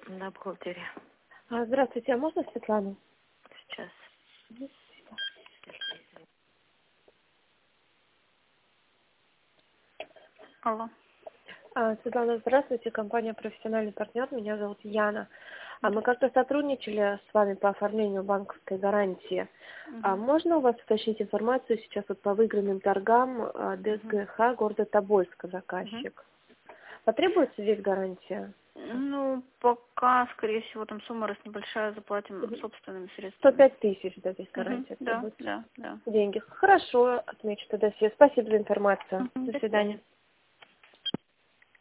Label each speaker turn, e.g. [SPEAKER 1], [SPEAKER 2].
[SPEAKER 1] На бухгалтерии.
[SPEAKER 2] Здравствуйте, а можно Светлану?
[SPEAKER 1] Сейчас. Алло.
[SPEAKER 2] Светлана, здравствуйте, компания «Профессиональный партнер», меня зовут Яна. Мы как-то сотрудничали с вами по оформлению банковской гарантии. Можно у вас уточнить информацию сейчас вот по выигранным торгам ДСГХ города Тобольска заказчик? Потребуется здесь гарантия?
[SPEAKER 1] Ну, пока, скорее всего, там сумма раз небольшая, заплатим собственными средствами.
[SPEAKER 2] 105 тысяч, да, здесь гарантия
[SPEAKER 1] Да,
[SPEAKER 2] требуется.
[SPEAKER 1] да.
[SPEAKER 2] Деньги. Хорошо, отмечу тогда все. Спасибо за информацию. До
[SPEAKER 1] До
[SPEAKER 2] свидания.